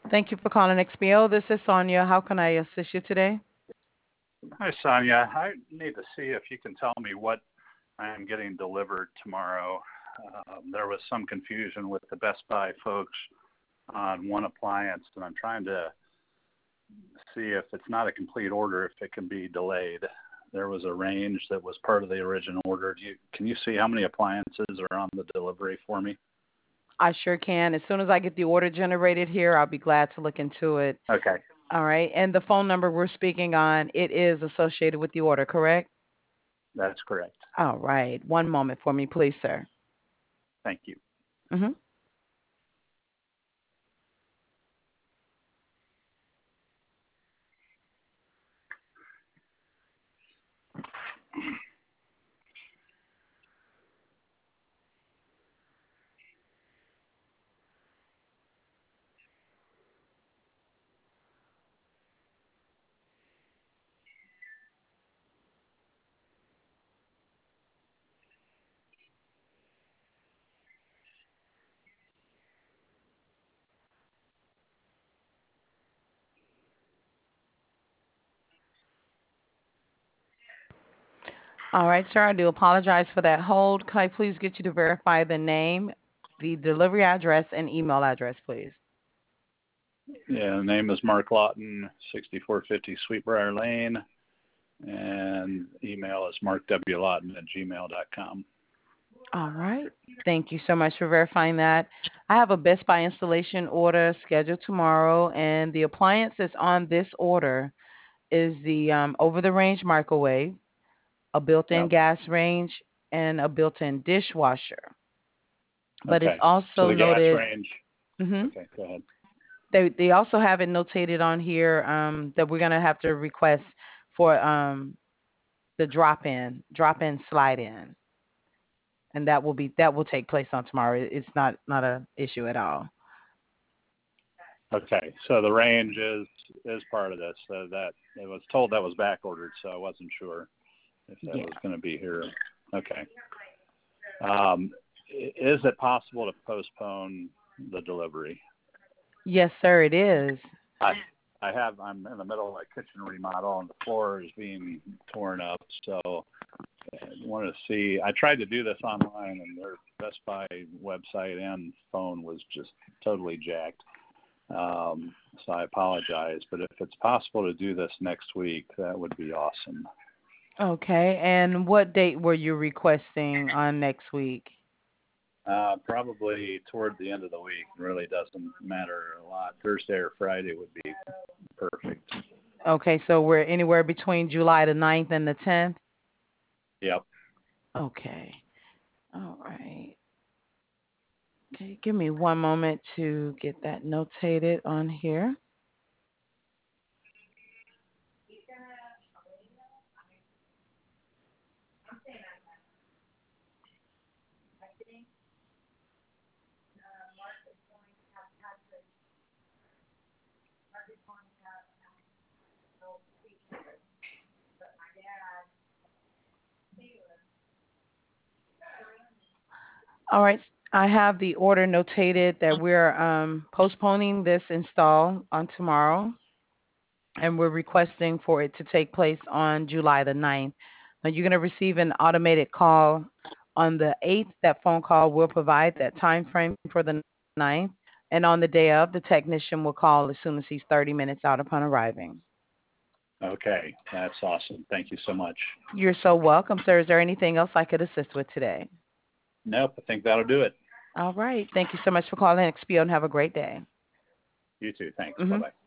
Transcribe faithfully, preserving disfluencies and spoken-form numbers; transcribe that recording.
Thank you for calling X P O. This is Sonia. How can I assist you today? Hi, Sonia. I need to see if you can tell me what I am getting delivered tomorrow. Um, there was some confusion with the Best Buy folks on one appliance, and I'm trying to see if it's not a complete order, if it can be delayed. There was a range that was part of the original order. Do you, can you see how many appliances are on the delivery for me? I sure can. As soon as I get the order generated here, I'll be glad to look into it. Okay, All right. And the phone number we're speaking on, it is associated with the order, correct? that's correct. All right. One moment for me, please, sir. Thank you. Mm-hmm. All right, sir. I do apologize for that hold. Can I please get you to verify the name, the delivery address, and email address, please? Yeah, the name is Mark Lawton, sixty-four fifty Sweetbriar Lane, and email is markwlawton at gmail dot com. All right. Thank you so much for verifying that. I have a Best Buy installation order scheduled tomorrow, and the appliance that's on this order is the um, over-the-range microwave, a built-in Yep. gas range, and a built-in dishwasher. But it's Okay. So also the gas noted. range. hmm Okay, go ahead. They they also have it notated on here um, that we're gonna have to request for um, the drop-in, drop-in slide-in, and that will be that will take place on tomorrow. It's not not a issue at all. Okay, so the range is is part of this. So that it was told that was back ordered, so I wasn't sure if that Yeah. was going to be here. Okay. Um, i- is it possible to postpone the delivery? Yes, sir. It is. I I have I'm in the middle of a kitchen remodel and the floor is being torn up, so I wanted to see. I tried to do this online and their Best Buy website and phone was just totally jacked. Um, so I apologize, but if it's possible to do this next week, that would be awesome. Okay. And what date were you requesting on next week? Uh, probably toward the end of the week. It really doesn't matter a lot. Thursday or Friday would be perfect. Okay, so we're anywhere between July the ninth and the tenth. Yep. Okay. All right. Okay, give me one moment to get that notated on here. All right. I have the order notated that we're um, postponing this install on tomorrow, and we're requesting for it to take place on July the ninth. Now, you're going to receive an automated call on the eighth. That phone call will provide that time frame for the ninth. And on the day of, the technician will call as soon as he's thirty minutes out upon arriving. Okay, that's awesome. Thank you so much. You're so welcome, sir. Is there anything else I could assist with today? Nope, I think that'll do it. All right. Thank you so much for calling X P O and have a great day. You too. Thanks. Bye hmm bye.